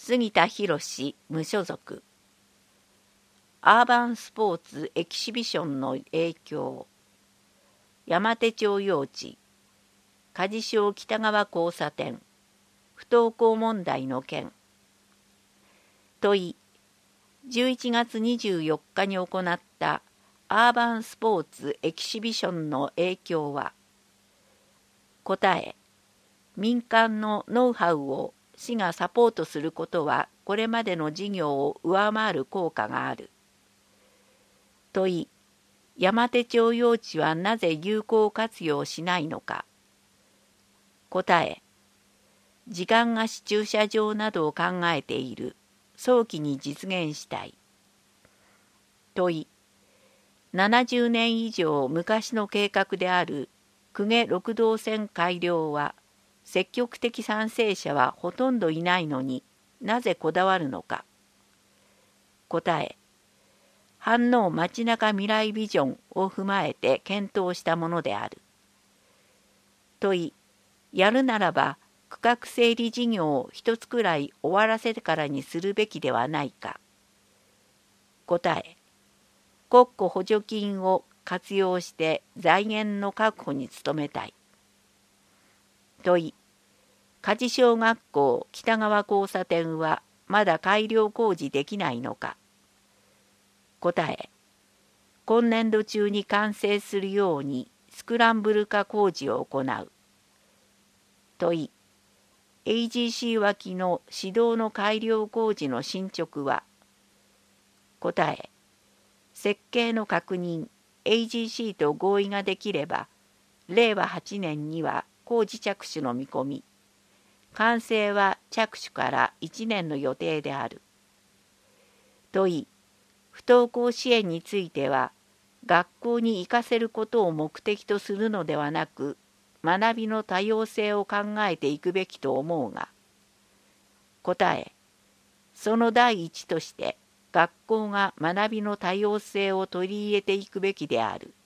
杉田博無所属。アーバンスポーツエキシビションの影響。山手町用地。鍛冶省北川交差点。不登校問題の件。問い。11月24日に行ったアーバンスポーツエキシビションの影響は。答え。民間のノウハウを市がサポートすることはこれまでの事業を上回る効果がある。問い。山手町用地はなぜ有効活用しないのか。答え。時間貸し駐車場などを考えている。早期に実現したい。問い。70年以上昔の計画である公家六道線改良は積極的賛成者はほとんどいないのになぜこだわるのか。答え。飯能街中未来ビジョンを踏まえて検討したものである。問い。やるならば区画整理事業を一つくらい終わらせてからにするべきではないか。答え。国庫補助金を活用して財源の確保に努めたい。問い。鍛冶小学校北川交差点はまだ改良工事できないのか。答え。今年度中に完成するようにスクランブル化工事を行う。問い。AGC 脇の市道の改良工事の進捗は。答え。設計の確認、AGC と合意ができれば、令和8年には工事着手の見込み。完成は着手から1年の予定である。問い。不登校支援については、学校に行かせることを目的とするのではなく、学びの多様性を考えていくべきと思うが。答え。その第一として、学校が学びの多様性を取り入れていくべきである。